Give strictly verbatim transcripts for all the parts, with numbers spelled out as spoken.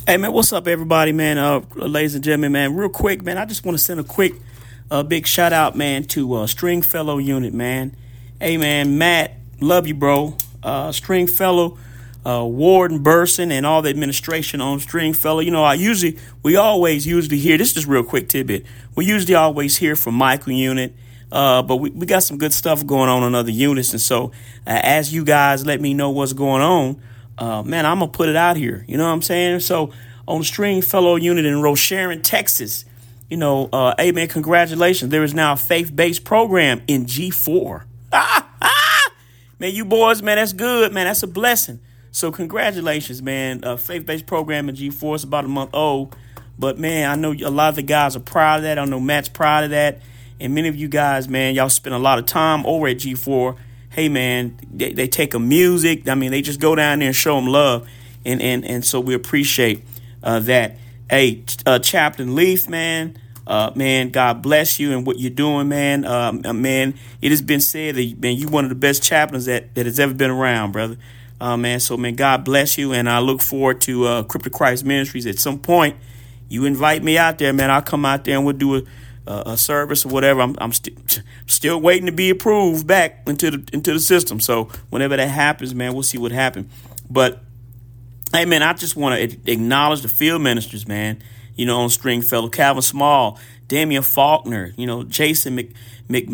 Hey man, what's up, everybody, man? Uh, ladies and gentlemen, man, real quick, man, I just want to send a quick, uh, big shout out, man, to uh, Stringfellow Unit, man. Hey, man, Matt, love you, bro. Uh, Stringfellow, uh, Warden Burson, and all the administration on Stringfellow. You know, I usually, we always usually hear. This is just real quick tidbit. We usually always hear from Michael Unit. Uh, but we, we got some good stuff going on on other units. And so uh, as you guys let me know what's going on, uh, man, I'm going to put it out here. You know what I'm saying? So on the Stringfellow Unit in Rosharon, Texas, you know, uh, hey, man, congratulations. There is now a faith-based program in G four. Ah, ah! Man, you boys, man, that's good, man. That's a blessing. So congratulations, man. Uh, faith-based program in G four. It's about a month old. But, man, I know a lot of the guys are proud of that. I know Matt's proud of that. And many of you guys, man, y'all spend a lot of time over at G four. Hey, man, they, they take a music. I mean, they just go down there and show them love. And and, and so we appreciate uh, that. Hey, uh, Chaplain Leaf, man, uh, man, God bless you and what you're doing, man. Um, uh, man, it has been said that, man, you're one of the best chaplains that, that has ever been around, brother. Uh, man, so, man, God bless you. And I look forward to uh, Cryptic Christ Ministries at some point. You invite me out there, man. I'll come out there and we'll do a Uh, a service or whatever. I'm, I'm st- still waiting to be approved back into the into the system. So whenever that happens, man, we'll see what happens. But hey, man, I just want to acknowledge the field ministers, man. You know, on Stringfellow, Calvin Small, Damian Faulkner, you know, Jason Mc, Mc,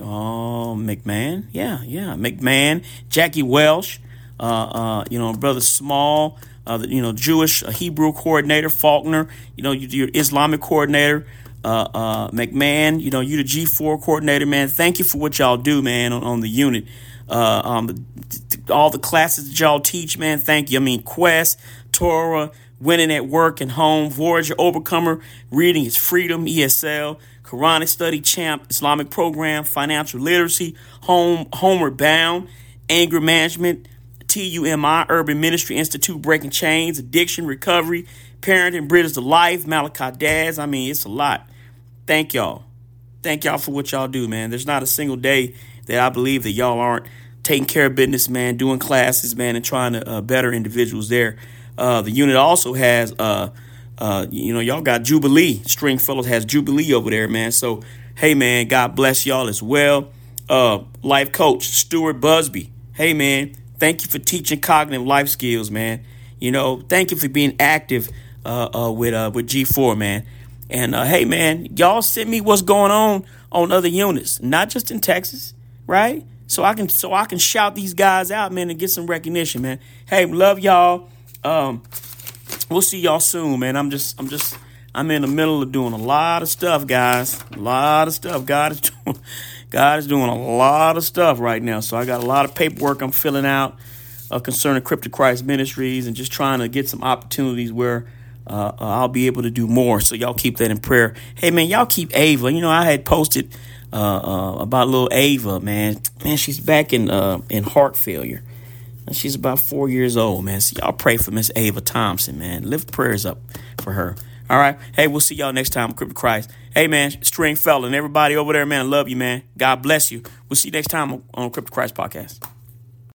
oh, McMahon, yeah, yeah, McMahon, Jackie Welsh, uh, uh, you know, Brother Small, uh, the, you know, Jewish uh, Hebrew coordinator Faulkner, you know, your Islamic coordinator. Uh, uh, McMahon, you know, you the G four coordinator, man. Thank you for what y'all do, man, on, on the unit. Uh, um, all the classes that y'all teach, man. Thank you. I mean, Quest, Torah, Winning at Work and Home, Voyager, Overcomer, Reading is Freedom, E S L, Quranic Study Champ, Islamic Program, Financial Literacy, Home, Homeward Bound, Anger Management, T U M I, Urban Ministry Institute, Breaking Chains, Addiction Recovery, Parenting, Bridges to Life, Malachi Daz. I mean, it's a lot. Thank y'all. Thank y'all for what y'all do, man. There's not a single day that I believe that y'all aren't taking care of business, man, doing classes, man, and trying to uh, better individuals there. Uh, the unit also has, uh, uh, you know, y'all got Jubilee. Stringfellow has Jubilee over there, man. So, hey, man, God bless y'all as well. Uh, life coach, Stuart Busby. Hey, man, thank you for teaching cognitive life skills, man. You know, thank you for being active uh, uh, with uh, with G four, man. And, uh, hey, man, y'all send me what's going on on other units, not just in Texas, right? So I can so I can shout these guys out, man, and get some recognition, man. Hey, love y'all. Um, we'll see y'all soon, man. I'm just I'm just I'm in the middle of doing a lot of stuff, guys. A lot of stuff. God is doing God is doing a lot of stuff right now. So I got a lot of paperwork I'm filling out uh, concerning Cryptic Christ Ministries and just trying to get some opportunities where Uh, uh, I'll be able to do more. So y'all keep that in prayer. Hey, man, y'all keep Ava. You know, I had posted uh, uh, about little Ava, man. Man, she's back in uh, in heart failure. And she's about four years old, man. So y'all pray for Miss Ava Thompson, man. Lift prayers up for her. All right. Hey, we'll see y'all next time on Cryptic Christ. Hey, man, Stringfellow and everybody over there, man, I love you, man. God bless you. We'll see you next time on, on Cryptic Christ Podcast.